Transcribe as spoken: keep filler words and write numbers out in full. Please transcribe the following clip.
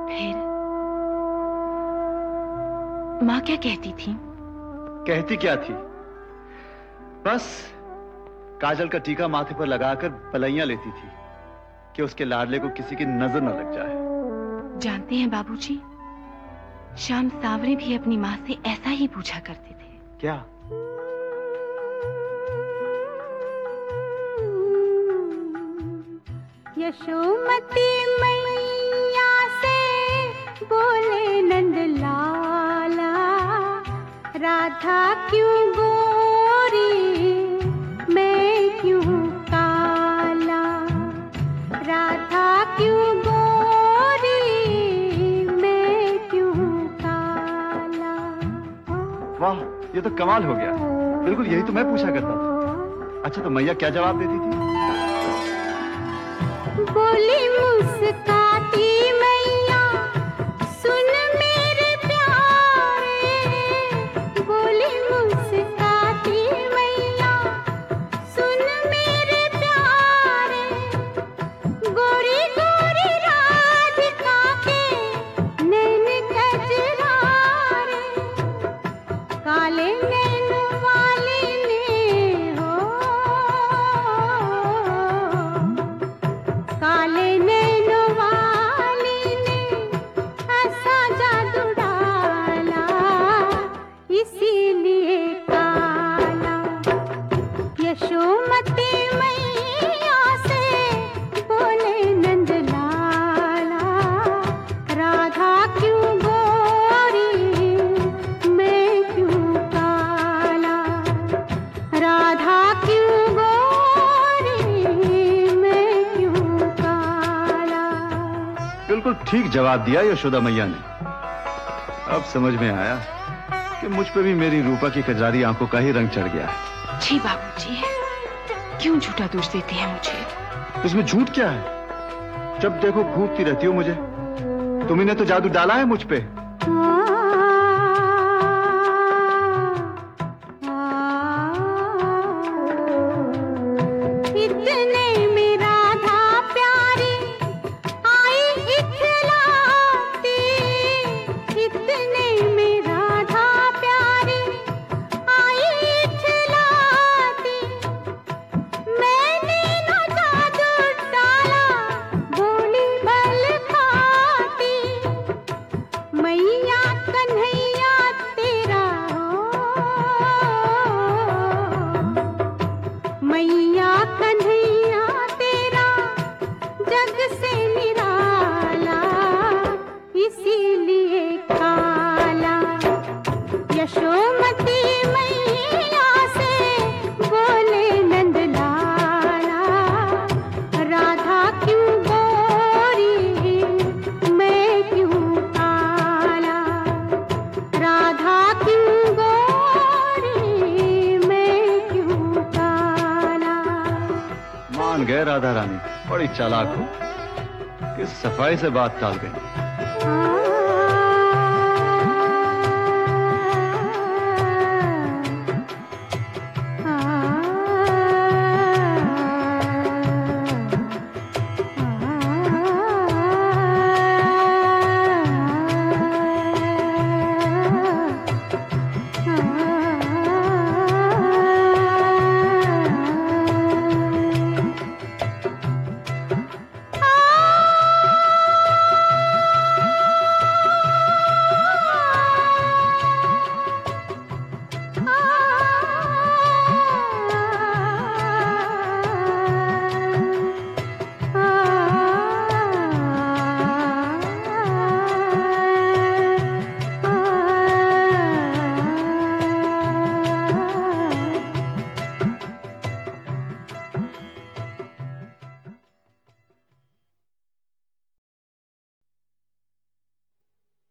फिर माँ क्या कहती थी? कहती क्या थी? बस काजल का टीका माथे पर लगाकर बलैया लेती थी कि उसके लाडले को किसी की नजर न लग जाए। जानते हैं बाबूजी, श्याम सांवरे भी अपनी माँ से ऐसा ही पूछा करते थे। क्या? यशोमती मैया से बोले नंद लाला, राधा क्यों गोरी मैं क्यों काला, राधा क्यों गोरी मैं क्यों काला। वाह, ये तो कमाल हो गया। बिल्कुल यही तो मैं पूछा करता था। अच्छा, तो मैया क्या जवाब देती थी? बोली मुस्काती मैया, सुन मेरे प्यारे, बोली मुस्काती मैया, सुन मेरे प्यारे, गोरी गोरी राधिका के नैन कजरारे, काले नैन वाली ने हो, काले नैन वाली ने ऐसा जादू डाला, इसीलिए काला। यशोमती मैया से बोले नंद लाला, राधा क्यों गोरी मैं क्यों काला, राधा क्यों गोरी मैं क्यों काला। बिल्कुल ठीक जवाब दिया यशोदा मैया ने। अब समझ में आया कि मुझ पे भी मेरी रूपा की कजरारी आंखों का ही रंग चढ़ गया है। जी बाबूजी, क्यों झूठा दोष देते हैं मुझे? इसमें झूठ क्या है? जब देखो घूरती रहती हो मुझे। तुम्ही ने तो जादू डाला है मुझ पे। इतने में राधा प्यारी आई इखलाती, इतने में राधा प्यारी आई इखलाती, मैंने न जादू डाला बोली बल खाती, मैया कन्हैया तेरा हो, मैया कन्हैया तेरा जग से निराला, इसीलिए काला। यशोमती मैया से बोले नंद लाला, राधा क्यों गोरी मैं क्यों काला, राधा क्यों गोरी मैं क्यों काला। मान गए राधा रानी, बड़ी चालाक हो कि सफाई से बात टाल गई। आ